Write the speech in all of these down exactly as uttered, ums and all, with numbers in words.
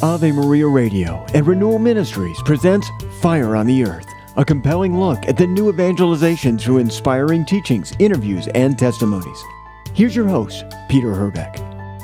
Ave Maria Radio and Renewal Ministries presents Fire on the Earth, a compelling look at the new evangelization through inspiring teachings, interviews, and testimonies. Here's your host, Peter Herbeck.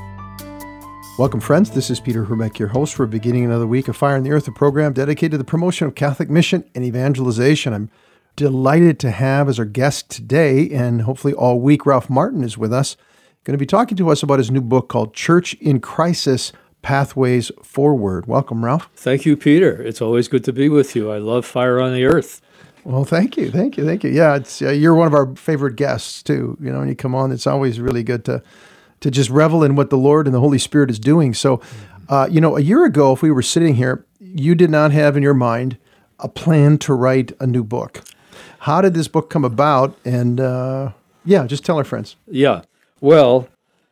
Welcome, friends. This is Peter Herbeck, your host. We're beginning another week of Fire on the Earth, a program dedicated to the promotion of Catholic mission and evangelization. I'm delighted to have as our guest today, and hopefully all week, Ralph Martin is with us, going to be talking to us about his new book called Church in Crisis, Pathways Forward. Welcome, Ralph. Thank you, Peter. It's always good to be with you. I love Fire on the Earth. Well, thank you, thank you, thank you. Yeah, it's uh, you're one of our favorite guests too. You know, when you come on, it's always really good to to just revel in what the Lord and the Holy Spirit is doing. So, uh, you know, a year ago, if we were sitting here, you did not have in your mind a plan to write a new book. How did this book come about? And uh, yeah, just tell our friends. Yeah, well.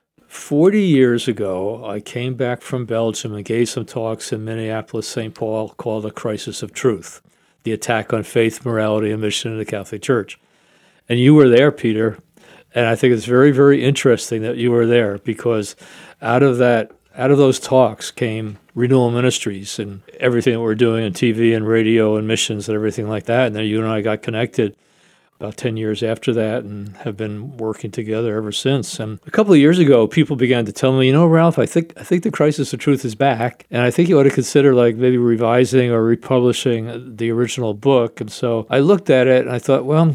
forty years ago, I came back from Belgium and gave some talks in Minneapolis, Saint Paul, called The Crisis of Truth, the attack on faith, morality, and mission in the Catholic Church. And you were there, Peter, and I think it's very, very interesting that you were there, because out of that, out of those talks came Renewal Ministries and everything that we're doing on T V and radio and missions and everything like that. And then you and I got connected about ten years after that and have been working together ever since. And a couple of years ago, people began to tell me, you know, Ralph, I think I think The Crisis of Truth is back, and I think you ought to consider like maybe revising or republishing the original book. And so I looked at it and I thought, well,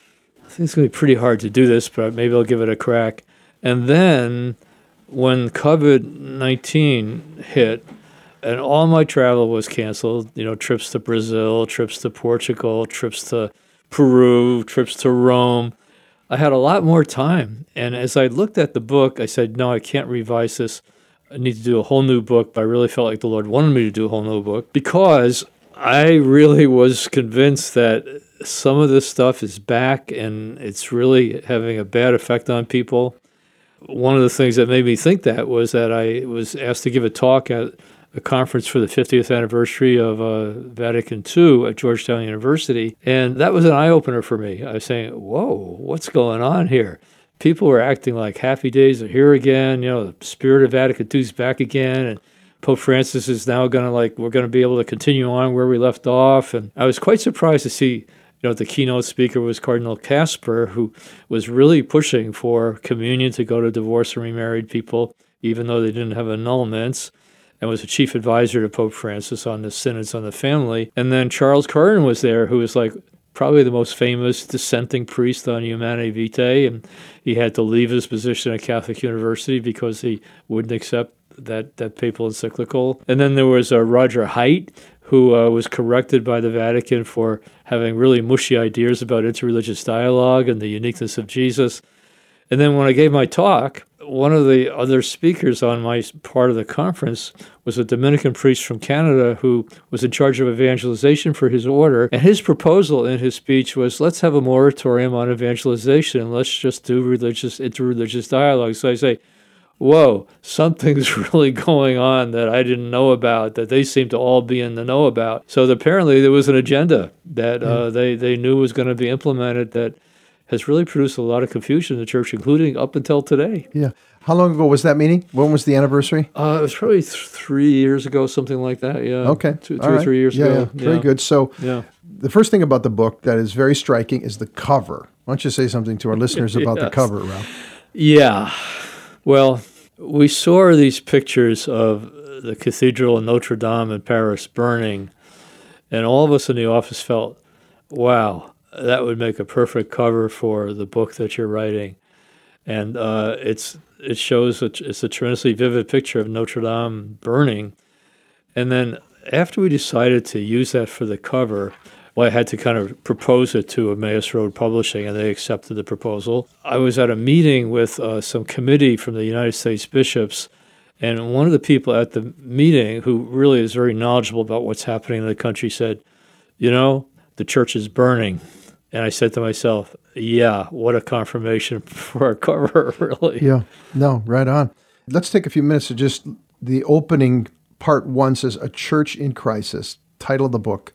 I think it's going to be pretty hard to do this, but maybe I'll give it a crack. And then when COVID nineteen hit, and all my travel was canceled, you know, trips to Brazil, trips to Portugal, trips to Peru, trips to Rome. I had a lot more time. And as I looked at the book, I said, no, I can't revise this. I need to do a whole new book. But I really felt like the Lord wanted me to do a whole new book, because I really was convinced that some of this stuff is back and it's really having a bad effect on people. One of the things that made me think that was that I was asked to give a talk at a conference for the fiftieth anniversary of uh, Vatican Two at Georgetown University. And that was an eye-opener for me. I was saying, whoa, what's going on here? People were acting like happy days are here again. You know, the spirit of Vatican Two is back again. And Pope Francis is now going to like, we're going to be able to continue on where we left off. And I was quite surprised to see, you know, the keynote speaker was Cardinal Casper, who was really pushing for communion to go to divorced and remarried people, even though they didn't have annulments, and was a chief advisor to Pope Francis on the synods on the family. And then Charles Curran was there, who was like probably the most famous dissenting priest on Humanae Vitae, and he had to leave his position at Catholic University because he wouldn't accept that, that papal encyclical. And then there was uh, Roger Height, who uh, was corrected by the Vatican for having really mushy ideas about interreligious dialogue and the uniqueness of Jesus. And then when I gave my talk, one of the other speakers on my part of the conference was a Dominican priest from Canada who was in charge of evangelization for his order. And his proposal in his speech was, let's have a moratorium on evangelization. Let's just do religious, interreligious dialogue. So I say, whoa, something's really going on that I didn't know about, that they seem to all be in the know about. So apparently there was an agenda that uh, they, they knew was going to be implemented that has really produced a lot of confusion in the church, including up until today. Yeah. How long ago was that meeting? When was the anniversary? Uh, it was probably th- three years ago, something like that, yeah. Okay. Two, two All or right. three years yeah, ago. Yeah. Very yeah. good. So yeah. The first thing about the book that is very striking is the cover. Why don't you say something to our listeners about yes. the cover, Ralph? Yeah. Well, we saw these pictures of the Cathedral in Notre Dame in Paris burning, and all of us in the office felt, wow, that would make a perfect cover for the book that you're writing. And uh, it's it shows, a, it's a tremendously vivid picture of Notre Dame burning. And then after we decided to use that for the cover, well, I had to kind of propose it to Emmaus Road Publishing, and they accepted the proposal. I was at a meeting with uh, some committee from the United States bishops, and one of the people at the meeting, who really is very knowledgeable about what's happening in the country, said, you know, the church is burning. And I said to myself, yeah, what a confirmation for a cover, really. Yeah, no, right on. Let's take a few minutes to just, the opening part one says, A Church in Crisis, title of the book.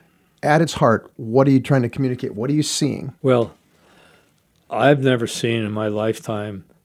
At its heart, what are you trying to communicate? What are you seeing? Well, I've never seen in my lifetime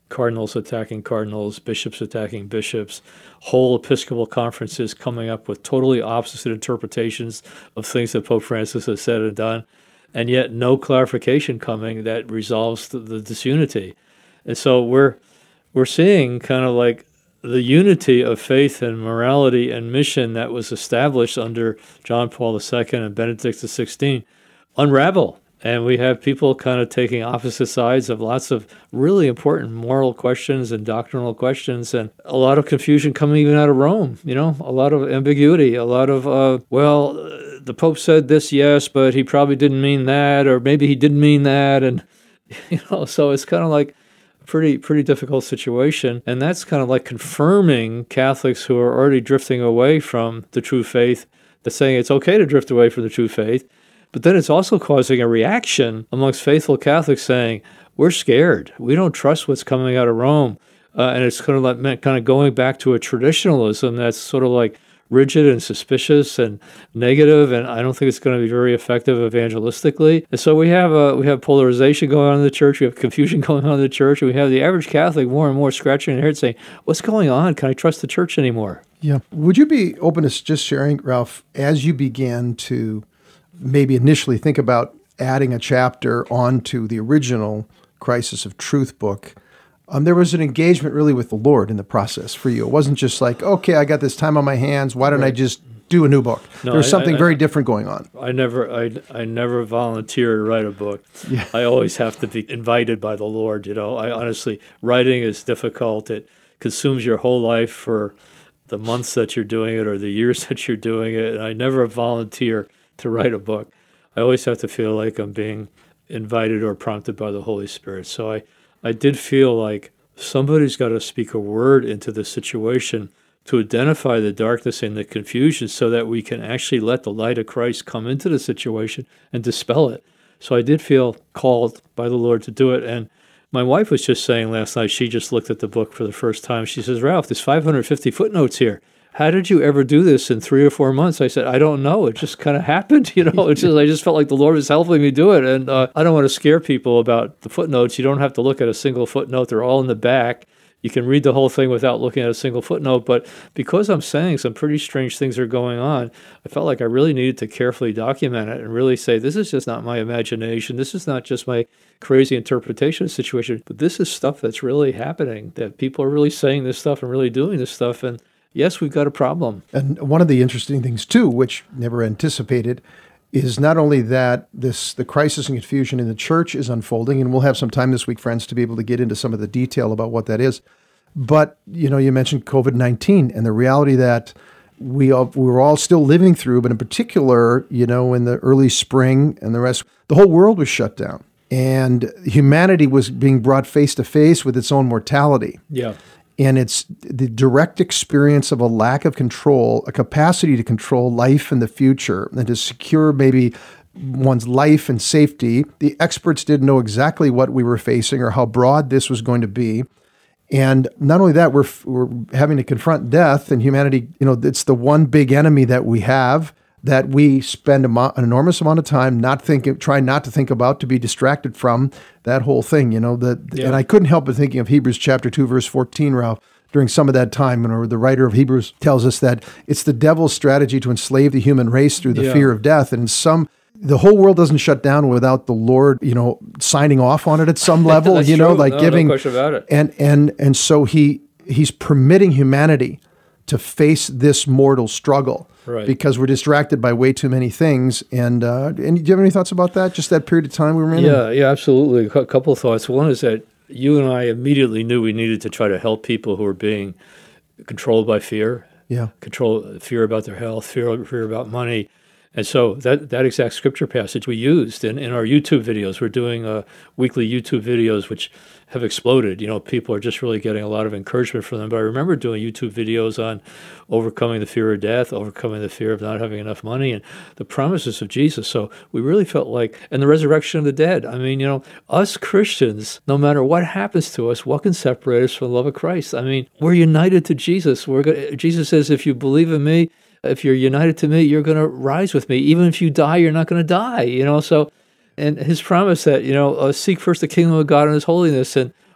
cardinals attacking cardinals, bishops attacking bishops, whole Episcopal conferences coming up with totally opposite interpretations of things that Pope Francis has said and done, and yet no clarification coming that resolves the, the disunity. And so we're we're seeing kind of like the unity of faith and morality and mission that was established under John Paul the Second and Benedict the Sixteenth unravel. And we have people kind of taking opposite sides of lots of really important moral questions and doctrinal questions, and a lot of confusion coming even out of Rome, you know, a lot of ambiguity, a lot of, uh, well, the Pope said this, yes, but he probably didn't mean that, or maybe he didn't mean that. And, you know, so it's kind of like a pretty, pretty difficult situation. And that's kind of like confirming Catholics who are already drifting away from the true faith, that's saying it's okay to drift away from the true faith. But then it's also causing a reaction amongst faithful Catholics saying, we're scared. We don't trust what's coming out of Rome. Uh, and it's kind of like kind of going back to a traditionalism that's sort of like rigid and suspicious and negative, and I don't think it's going to be very effective evangelistically. And so we have uh, we have polarization going on in the church, we have confusion going on in the church, and we have the average Catholic more and more scratching their head saying, what's going on? Can I trust the church anymore? Yeah. Would you be open to just sharing, Ralph, as you began to maybe initially think about adding a chapter onto the original Crisis of Truth book, um, there was an engagement really with the Lord in the process for you. It wasn't just like, okay, I got this time on my hands, why don't right. I just do a new book? No, there was something I, I, very different going on. I never I, I never volunteer to write a book. Yeah. I always have to be invited by the Lord, you know. I honestly, writing is difficult. It consumes your whole life for the months that you're doing it or the years that you're doing it, and I never volunteer to write a book. I always have to feel like I'm being invited or prompted by the Holy Spirit. So I, I did feel like somebody's got to speak a word into the situation to identify the darkness and the confusion so that we can actually let the light of Christ come into the situation and dispel it. So I did feel called by the Lord to do it. And my wife was just saying last night, she just looked at the book for the first time. She says, Ralph, there's five hundred fifty footnotes here. How did you ever do this in three or four months? I said, I don't know. It just kind of happened. You know, it's just, I just felt like the Lord was helping me do it. And uh, I don't want to scare people about the footnotes. You don't have to look at a single footnote. They're all in the back. You can read the whole thing without looking at a single footnote. But because I'm saying some pretty strange things are going on, I felt like I really needed to carefully document it and really say, this is just not my imagination. This is not just my crazy interpretation of the situation. But this is stuff that's really happening, that people are really saying this stuff and really doing this stuff. And yes, we've got a problem. And one of the interesting things, too, which never anticipated, is not only that this the crisis and confusion in the church is unfolding, and we'll have some time this week, friends, to be able to get into some of the detail about what that is. But, you know, you mentioned covid nineteen and the reality that we, all, we were all still living through, but in particular, you know, in the early spring and the rest, the whole world was shut down. And humanity was being brought face to face with its own mortality. Yeah. And it's the direct experience of a lack of control, a capacity to control life in the future and to secure maybe one's life and safety. The experts didn't know exactly what we were facing or how broad this was going to be. And not only that, we're, we're having to confront death, and humanity, you know, it's the one big enemy that we have that we spend a mo- an enormous amount of time not thinking, trying not to think about, to be distracted from that whole thing, you know. The, yeah. And I couldn't help but thinking of Hebrews chapter two, verse fourteen, Ralph, during some of that time, when the writer of Hebrews tells us that it's the devil's strategy to enslave the human race through the yeah. fear of death. And in some, the whole world doesn't shut down without the Lord, you know, signing off on it at some level, you know, true. like no, giving. No question about it. And and and so he he's permitting humanity to face this mortal struggle. Right. Because we're distracted by way too many things. And uh, and do you have any thoughts about that? Just that period of time we were in? Yeah, yeah, absolutely. A couple of thoughts. One is that you and I immediately knew we needed to try to help people who are being controlled by fear. Yeah. Control, fear about their health, fear, fear about money. And so that, that exact scripture passage we used in, in our YouTube videos. We're doing uh, weekly YouTube videos, which have exploded. You know, people are just really getting a lot of encouragement from them. But I remember doing YouTube videos on overcoming the fear of death, overcoming the fear of not having enough money, and the promises of Jesus. So we really felt like, and the resurrection of the dead. I mean, you know, us Christians, no matter what happens to us, what can separate us from the love of Christ? I mean, we're united to Jesus. We're gonna, Jesus says, if you believe in me, if you're united to me, you're going to rise with me. Even if you die, you're not going to die, you know. So, and his promise that, you know, uh, seek first the kingdom of God and his holiness, and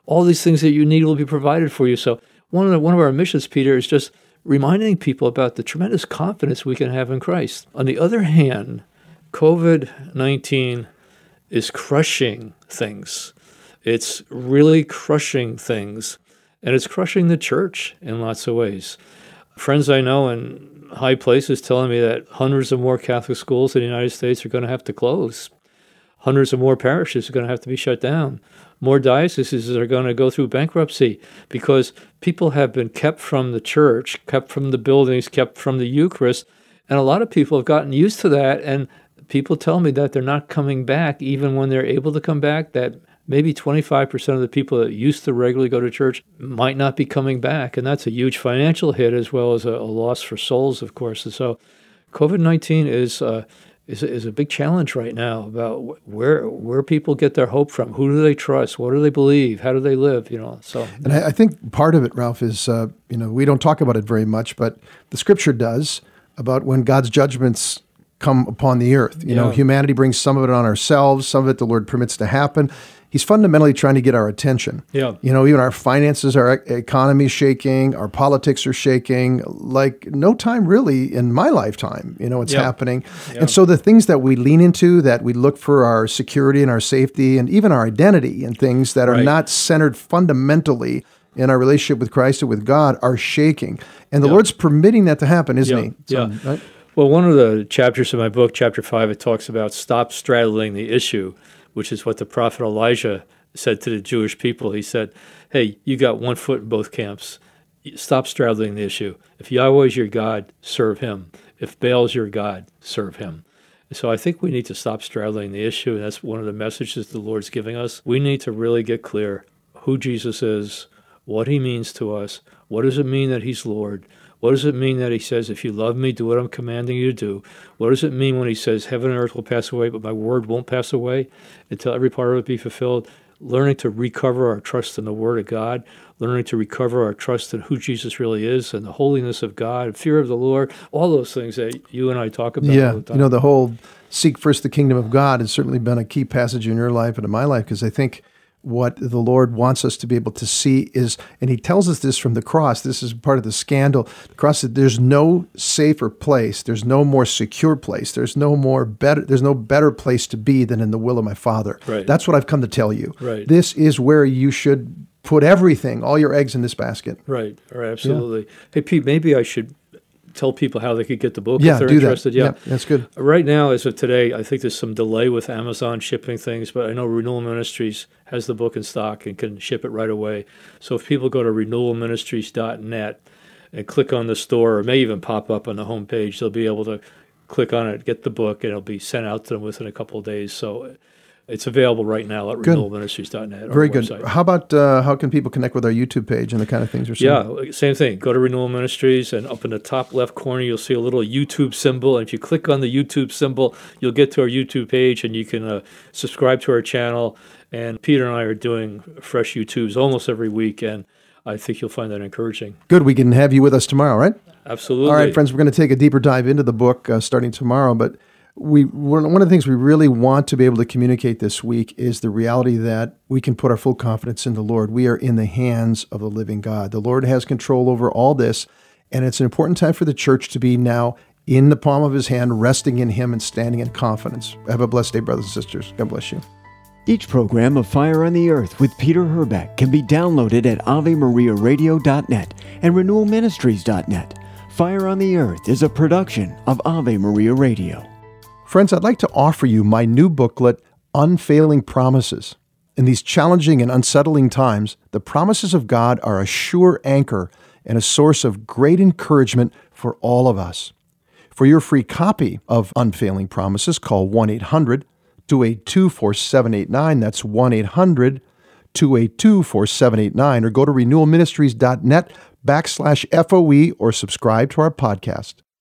all these things that you need will be provided for you. So one of the, one of our missions, Peter, is just reminding people about the tremendous confidence we can have in Christ. On the other hand, COVID nineteen is crushing things. It's really crushing things, and it's crushing the church in lots of ways. Friends I know in high places telling me that hundreds of more Catholic schools in the United States are going to have to close. Hundreds of more parishes are going to have to be shut down. More dioceses are going to go through bankruptcy because people have been kept from the church, kept from the buildings, kept from the Eucharist, and a lot of people have gotten used to that, and people tell me that they're not coming back even when they're able to come back, that maybe twenty-five percent of the people that used to regularly go to church might not be coming back, and that's a huge financial hit as well as a, a loss for souls, of course. And so COVID nineteen is uh, is, is a big challenge right now about where where people get their hope from. Who do they trust? What do they believe? How do they live? You know. So, and I, I think part of it, Ralph, is uh, you know we don't talk about it very much, but the Scripture does about when God's judgments come upon the earth. You Yeah. know, humanity brings some of it on ourselves, some of it the Lord permits to happen. He's fundamentally trying to get our attention. Yeah. You know, even our finances, our e- economy is shaking, our politics are shaking, like no time really in my lifetime, you know, it's Yeah. happening. Yeah. And so the things that we lean into, that we look for our security and our safety and even our identity and things that are Right. not centered fundamentally in our relationship with Christ and with God are shaking. And the Yeah. Lord's permitting that to happen, isn't Yeah. he? Yeah. So, right? Well, one of the chapters in my book, chapter five, it talks about stop straddling the issue, which is what the prophet Elijah said to the Jewish people. He said, hey, you got one foot in both camps. Stop straddling the issue. If Yahweh is your God, serve him. If Baal is your God, serve him. And so I think we need to stop straddling the issue, and that's one of the messages the Lord's giving us. We need to really get clear who Jesus is, what he means to us, what does it mean that he's Lord, what does it mean that he says, if you love me, do what I'm commanding you to do? What does it mean when he says, heaven and earth will pass away, but my word won't pass away until every part of it be fulfilled? Learning to recover our trust in the Word of God, learning to recover our trust in who Jesus really is and the holiness of God, fear of the Lord, all those things that you and I talk about Yeah, all the time. you know, the whole seek first the kingdom of God has certainly been a key passage in your life and in my life, because I think what the Lord wants us to be able to see is, and he tells us this from the cross, this is part of the scandal, the cross, that there's no safer place, there's no more secure place, there's no more better, there's no better place to be than in the will of my Father. Right. That's what I've come to tell you. Right. This is where you should put everything, all your eggs in this basket. Right, right, absolutely. Hey, Pete, maybe I should tell people how they could get the book Yeah, if they're do interested. that. Yeah, that's good. Right now, as of today, I think there's some delay with Amazon shipping things, but I know Renewal Ministries has the book in stock and can ship it right away. So if people go to renewal ministries dot net and click on the store, or it may even pop up on the homepage, they'll be able to click on it, get the book, and it'll be sent out to them within a couple of days. So it's available right now at renewal ministries dot net. Very good. How about uh, how can people connect with our YouTube page and the kind of things we're seeing? Yeah, same thing. Go to Renewal Ministries, and up in the top left corner, you'll see a little YouTube symbol. And if you click on the YouTube symbol, you'll get to our YouTube page, and you can uh, subscribe to our channel. And Peter and I are doing fresh YouTubes almost every week, and I think you'll find that encouraging. Good. We can have you with us tomorrow, right? Absolutely. All right, friends, we're going to take a deeper dive into the book uh, starting tomorrow, but we one of the things we really want to be able to communicate this week is the reality that we can put our full confidence in the Lord. We are in the hands of the living God. The Lord has control over all this, and it's an important time for the church to be now in the palm of his hand, resting in him and standing in confidence. Have a blessed day, brothers and sisters. God bless you. Each program of Fire on the Earth with Peter Herbeck can be downloaded at ave maria radio dot net and renewal ministries dot net. Fire on the Earth is a production of Ave Maria Radio. Friends, I'd like to offer you my new booklet, Unfailing Promises. In these challenging and unsettling times, the promises of God are a sure anchor and a source of great encouragement for all of us. For your free copy of Unfailing Promises, call one eight hundred two eight two four seven eight nine. That's one eight hundred two eight two four seven eight nine, or go to renewal ministries dot net backslash FOE or subscribe to our podcast.